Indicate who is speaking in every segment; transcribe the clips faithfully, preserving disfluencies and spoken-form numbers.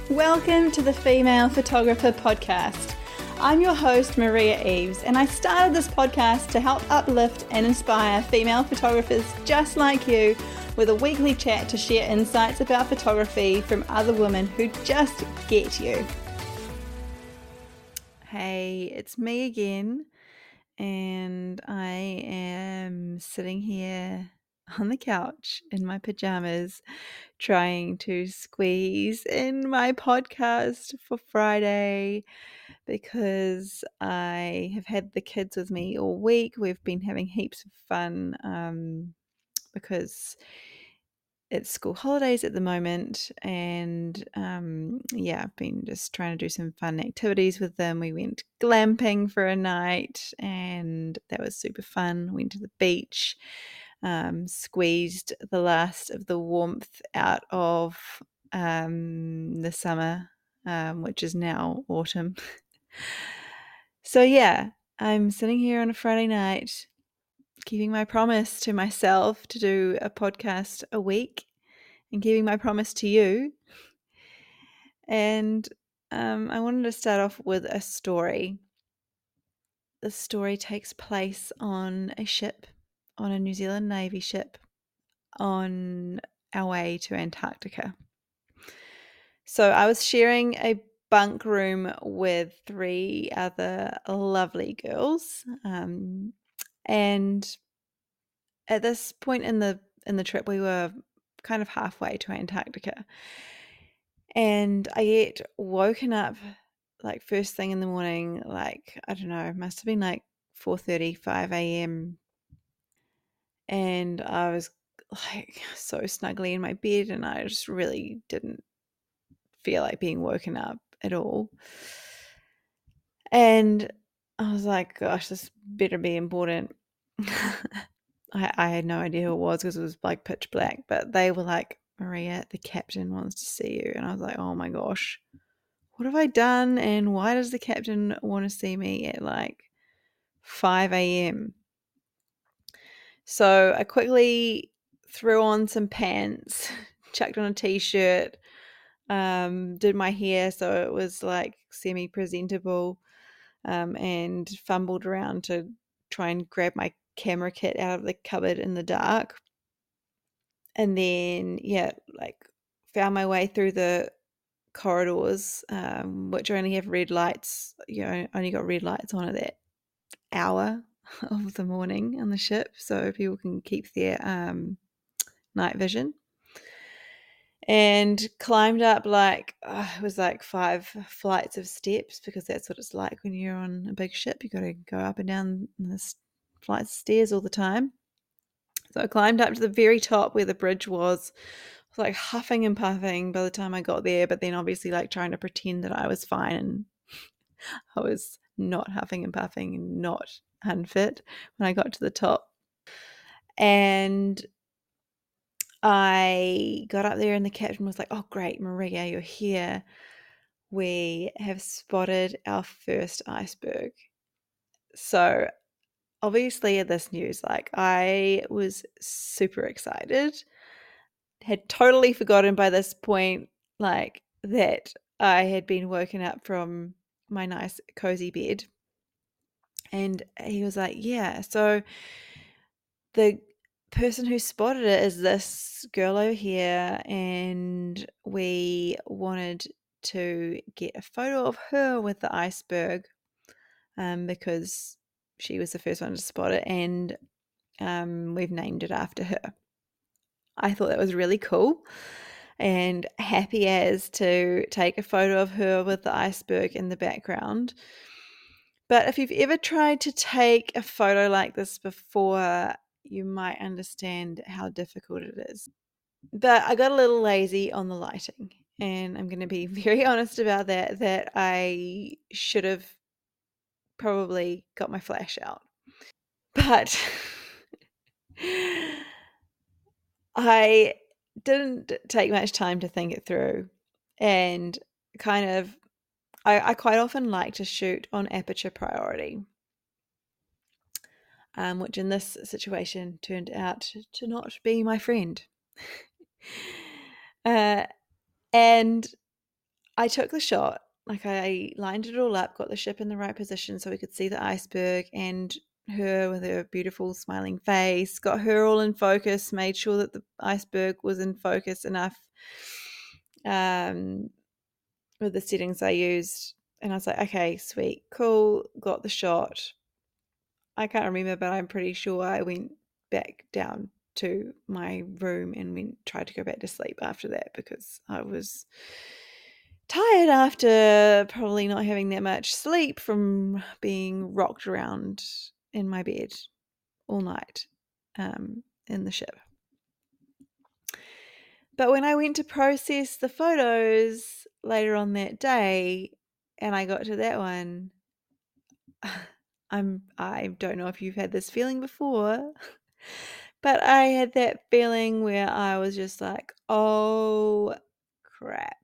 Speaker 1: Welcome to the Female Photographer Podcast. I'm your host, Maria Eves, and I started this podcast to help uplift and inspire female photographers just like you with a weekly chat to share insights about photography from other women who just get you. Hey, it's me again, and I am sitting here on the couch in my pajamas trying to squeeze in my podcast for Friday because I have had the kids with me all week. We've been having heaps of fun um, because it's school holidays at the moment, and um, yeah, I've been just trying to do some fun activities with them. We went glamping for a night, and that was super fun. Went to the beach, um, squeezed the last of the warmth out of um, the summer, um, which is now autumn. So yeah, I'm sitting here on a Friday night, keeping my promise to myself to do a podcast a week and keeping my promise to you. And um, I wanted to start off with a story. The story takes place on a ship, on a New Zealand Navy ship, on our way to Antarctica. So I was sharing a bunk room with three other lovely girls, um, and at this point in the in the trip, we were kind of halfway to Antarctica, and I get woken up like first thing in the morning, like I don't know, it must have been like four thirty, five a.m. and I was like so snuggly in my bed, and I just really didn't feel like being woken up at all. And I was like, gosh, this better be important. I, I had no idea who it was because it was like pitch black, but they were like, Maria, the captain wants to see you. And I was like, oh my gosh, what have I done? And why does the captain want to see me at like five a.m.? So I quickly threw on some pants, chucked on a t-shirt, um, did my hair so it was like semi-presentable, um, and fumbled around to try and grab my camera kit out of the cupboard in the dark. And then, yeah, like found my way through the corridors, um, which only have red lights. You know, only got red lights on at that hour of the morning on the ship, so people can keep their um, night vision. And climbed up like, oh, it was like five flights of steps, because that's what it's like when you're on a big ship. You got to go up and down this flights of stairs all the time. So I climbed up to the very top where the bridge was. I was like huffing and puffing by the time I got there, but then obviously like trying to pretend that I was fine, and I was not huffing and puffing and not unfit when I got to the top. And I got up there and the captain was like, oh great, Maria, you're here. We have spotted our first iceberg. So obviously at this news, like I was super excited. Had totally forgotten by this point, like that I had been woken up from my nice cozy bed. And he was like, yeah, so the person who spotted it is this girl over here, and we wanted to get a photo of her with the iceberg, um, because she was the first one to spot it, and um, we've named it after her. I thought that was really cool, and happy as to take a photo of her with the iceberg in the background. But if you've ever tried to take a photo like this before, you might understand how difficult it is. But I got a little lazy on the lighting, and I'm going to be very honest about that, that I should have probably got my flash out. But I didn't take much time to think it through, and kind of I, I quite often like to shoot on aperture priority, um, which in this situation turned out to not be my friend. uh, and I took the shot, like I lined it all up, got the ship in the right position so we could see the iceberg and her with her beautiful smiling face, got her all in focus, made sure that the iceberg was in focus enough um, with the settings I used. And I was like, okay, sweet, cool, got the shot. I can't remember, but I'm pretty sure I went back down to my room and went tried to go back to sleep after that because I was tired after probably not having that much sleep from being rocked around in my bed all night um, in the ship. But when I went to process the photos later on that day and I got to that one, I'm I don't know if you've had this feeling before, but I had that feeling where I was just like, oh crap.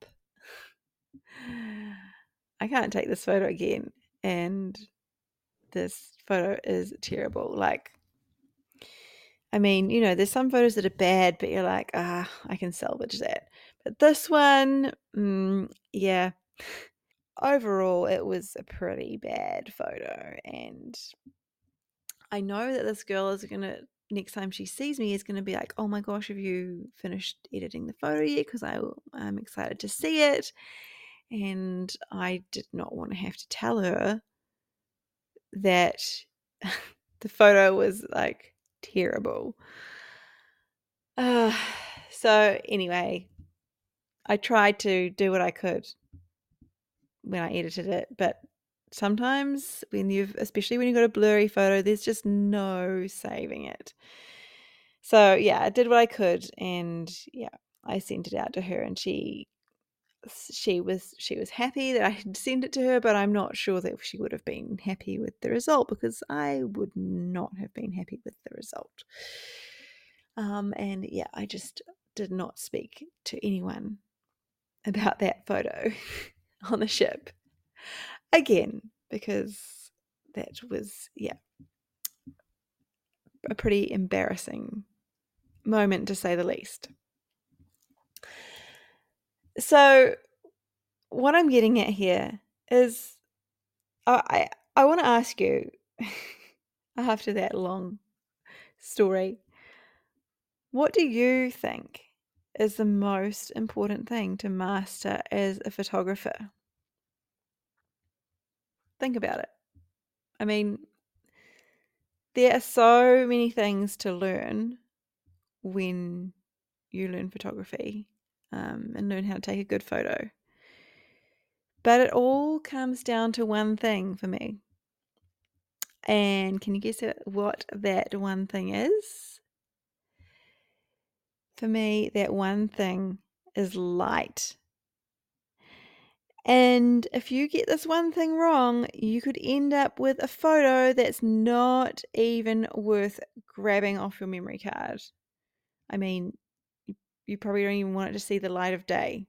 Speaker 1: I can't take this photo again. And this photo is terrible. Like, I mean, you know, there's some photos that are bad, but you're like, ah, I can salvage that. But this one, mm, yeah. Overall, it was a pretty bad photo. And I know that this girl is going to, next time she sees me, is going to be like, oh my gosh, have you finished editing the photo yet? Because I'm excited to see it. And I did not want to have to tell her that the photo was like terrible. Uh, so anyway, I tried to do what I could when I edited it, but sometimes when you've, especially when you've got a blurry photo, there's just no saving it. So yeah, I did what I could, and yeah, I sent it out to her, and she she was she was happy that I had sent it to her, but I'm not sure that she would have been happy with the result because I would not have been happy with the result. Um, and yeah, I just did not speak to anyone about that photo on the ship again because that was, yeah, a pretty embarrassing moment to say the least. So what I'm getting at here is I I, I want to ask you after that long story, what do you think is the most important thing to master as a photographer? Think about it. I mean, there are so many things to learn when you learn photography um, and learn how to take a good photo. But it all comes down to one thing for me. And can you guess what that one thing is? For me, that one thing is light. And if you get this one thing wrong, you could end up with a photo that's not even worth grabbing off your memory card. I mean, you, you probably don't even want it to see the light of day.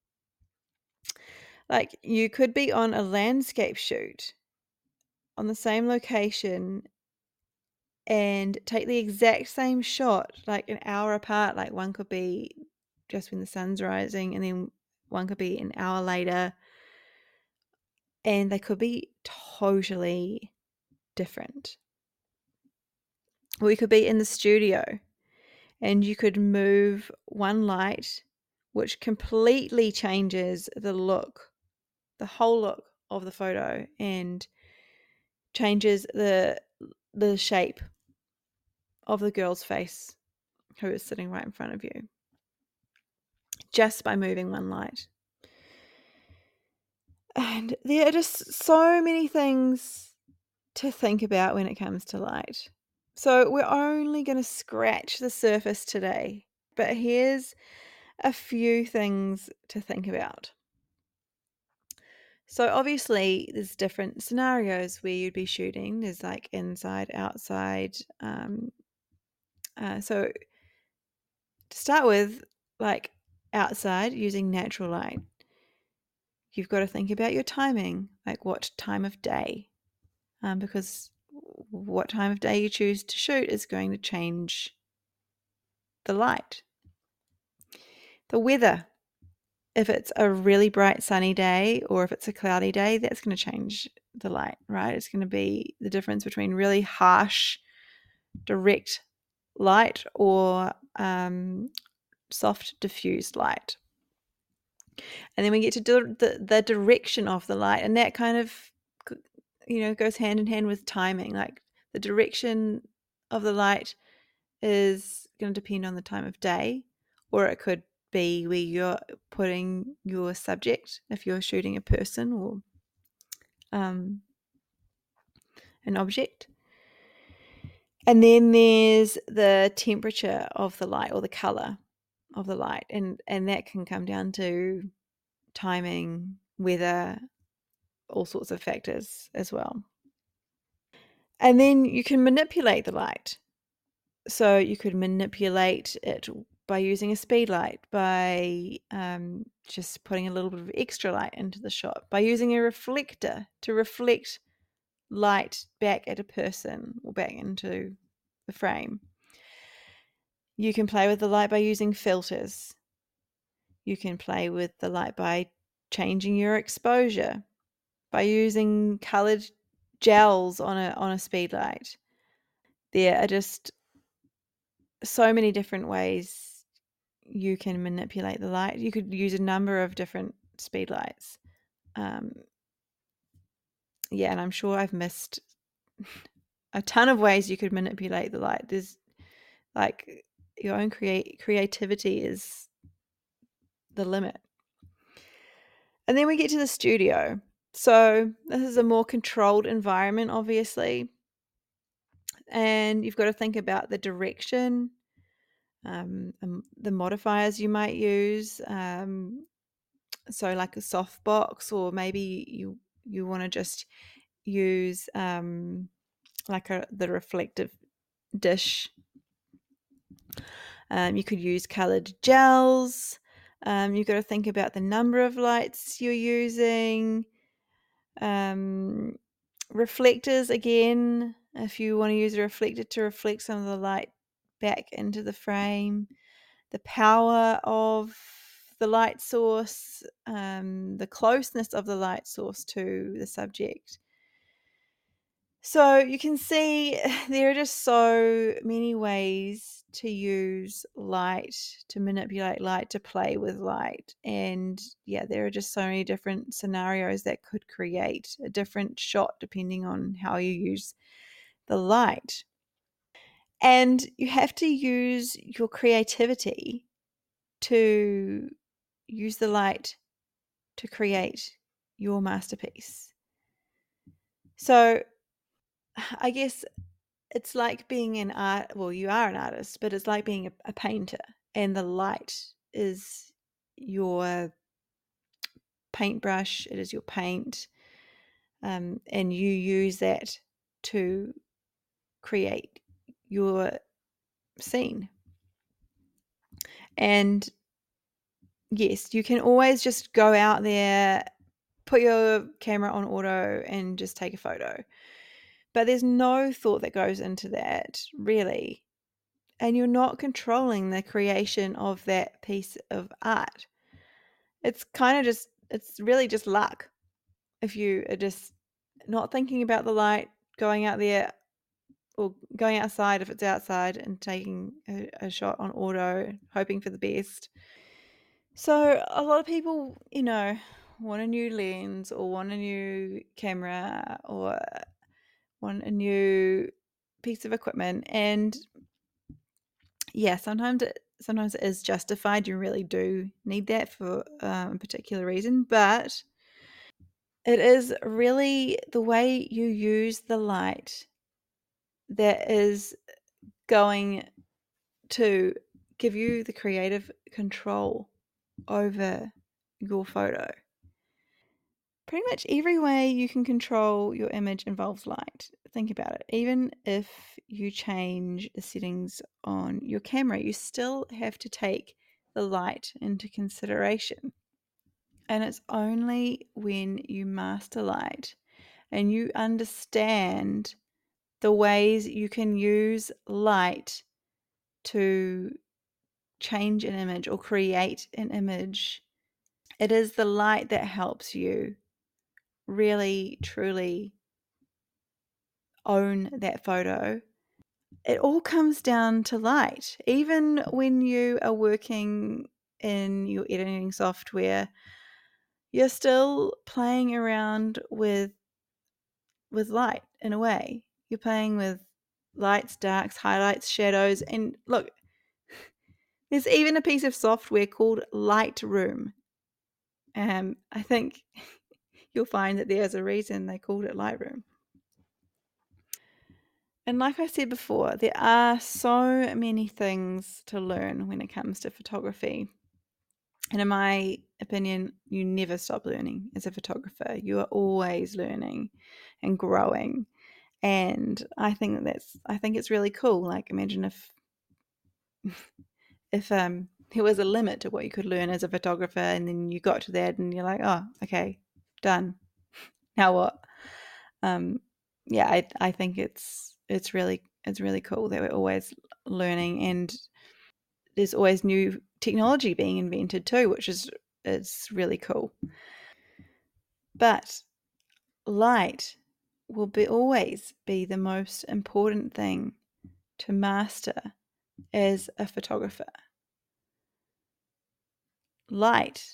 Speaker 1: Like, you could be on a landscape shoot on the same location and take the exact same shot, like an hour apart. Like, one could be just when the sun's rising, and then one could be an hour later, and they could be totally different. We could be in the studio and you could move one light, which completely changes the look, the whole look of the photo, and changes the the shape of the girl's face who is sitting right in front of you just by moving one light. And there are just so many things to think about when it comes to light. So we're only going to scratch the surface today, but here's a few things to think about. So obviously there's different scenarios where you'd be shooting. There's like inside, outside. Um, uh, so to start with, like outside using natural light, you've got to think about your timing, like what time of day, um, because what time of day you choose to shoot is going to change the light. The weather. if it's a really bright sunny day or if it's a cloudy day, that's going to change the light, right? It's going to be the difference between really harsh, direct light or um, soft, diffused light. And then we get to do the, the direction of the light, and that kind of, you know, goes hand in hand with timing. Like the direction of the light is going to depend on the time of day, or it could be where you're putting your subject if you're shooting a person or um, an object. And then there's the temperature of the light or the color of the light, and and that can come down to timing, weather, all sorts of factors as well. And then you can manipulate the light. So you could manipulate it by using a speed light, by um, just putting a little bit of extra light into the shot, by using a reflector to reflect light back at a person or back into the frame. You can play with the light by using filters. You can play with the light by changing your exposure, by using colored gels on a on a speed light. There are just so many different ways you can manipulate the light. You could use a number of different speed lights. Um, yeah, and I'm sure I've missed a ton of ways you could manipulate the light. There's like your own create creativity is the limit. And then we get to the studio. So this is a more controlled environment, obviously. And you've got to think about the direction, um, um, the modifiers you might use. Um, so like a softbox, or maybe you you want to just use um, like a the reflective dish. Um, you could use colored gels. Um, you've got to think about the number of lights you're using. Um, reflectors again, if you want to use a reflector to reflect some of the light back into the frame. The power of the light source, um, the closeness of the light source to the subject. So you can see there are just so many ways to use light, to manipulate light, to play with light. And yeah, there are just so many different scenarios that could create a different shot depending on how you use the light. And you have to use your creativity to use the light to create your masterpiece. So I guess it's like being an art, well, you are an artist, but it's like being a, a painter, and the light is your paintbrush, it is your paint, um, and you use that to create your scene. And yes, you can always just go out there, put your camera on auto, and just take a photo. But there's no thought that goes into that, really. And you're not controlling the creation of that piece of art. It's kind of just, it's really just luck. If you are just not thinking about the light, going out there or going outside if it's outside and taking a, a shot on auto, hoping for the best. So a lot of people, you know, want a new lens or want a new camera or want a new piece of equipment, and yeah, sometimes it sometimes it is justified. You really do need that for um, a particular reason, but it is really the way you use the light that is going to give you the creative control over your photo. Pretty much every way you can control your image involves light. Think about it. Even if you change the settings on your camera, you still have to take the light into consideration. And it's only when you master light and you understand the ways you can use light to change an image or create an image It is the light that helps you really, truly own that photo. It all comes down to light. Even when you are working in your editing software, you're still playing around with with light in a way. You're playing with lights, darks, highlights, shadows, and look, there's even a piece of software called Lightroom. Um, I think you'll find that there's a reason they called it Lightroom. And like I said before, there are so many things to learn when it comes to photography. And in my opinion, you never stop learning as a photographer. You are always learning and growing. And I think that that's I think it's really cool. Like, imagine if if um there was a limit to what you could learn as a photographer, and then you got to that and you're like, oh, okay, done. Now what? Um, yeah, I I think it's it's really it's really cool that we're always learning, and there's always new technology being invented too, which is is really cool. But light will be always be the most important thing to master as a photographer. Light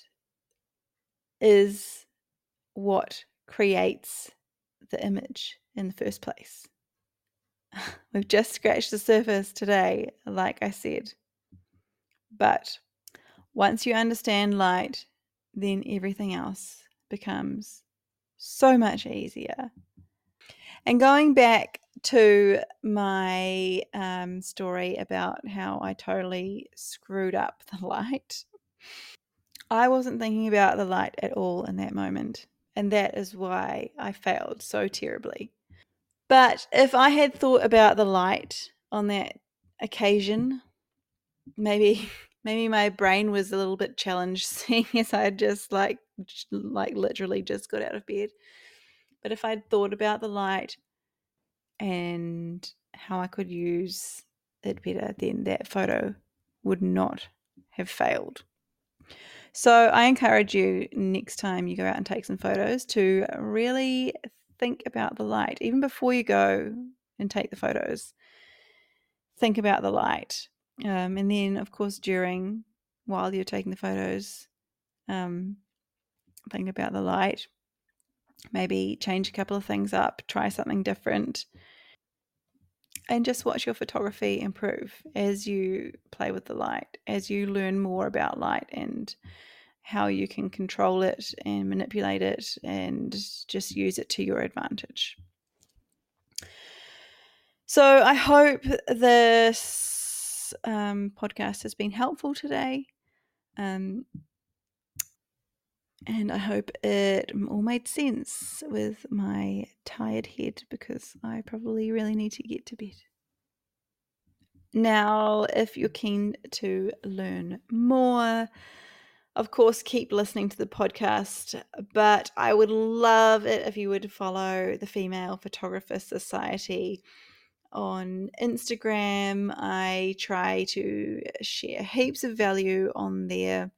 Speaker 1: is what creates the image in the first place. We've just scratched the surface today, like I said. But once you understand light, then everything else becomes so much easier. And going back to my um, story about how I totally screwed up the light, I wasn't thinking about the light at all in that moment. And that is why I failed so terribly. But if I had thought about the light on that occasion, maybe maybe my brain was a little bit challenged, seeing as I had just like like literally just got out of bed. But if I'd thought about the light and how I could use it better, then that photo would not have failed. So I encourage you, next time you go out and take some photos, to really think about the light. Even before you go and take the photos, think about the light. Um, and then, of course, during, while you're taking the photos, um, think about the light. Maybe change a couple of things up, try something different, and just watch your photography improve as you play with the light, as you learn more about light and how you can control it and manipulate it and just use it to your advantage. So I hope this um, podcast has been helpful today. Um, and I hope it all made sense with my tired head, because I probably really need to get to bed. Now, if you're keen to learn more, of course, keep listening to the podcast, but I would love it if you would follow the Female Photographer Society on Instagram. I try to share heaps of value on there,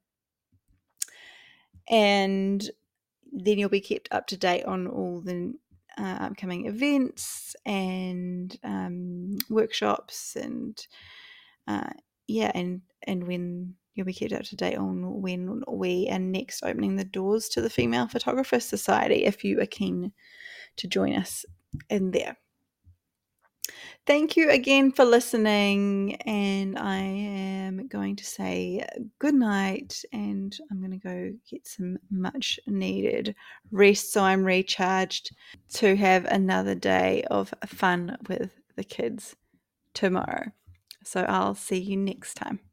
Speaker 1: and then you'll be kept up to date on all the uh, upcoming events and um, workshops, and uh, yeah, and and when you'll be kept up to date on when we are next opening the doors to the Female Photographer Society, if you are keen to join us in there. Thank you again for listening, and I am going to say good night, and I'm going to go get some much needed rest so I'm recharged to have another day of fun with the kids tomorrow. So I'll see you next time.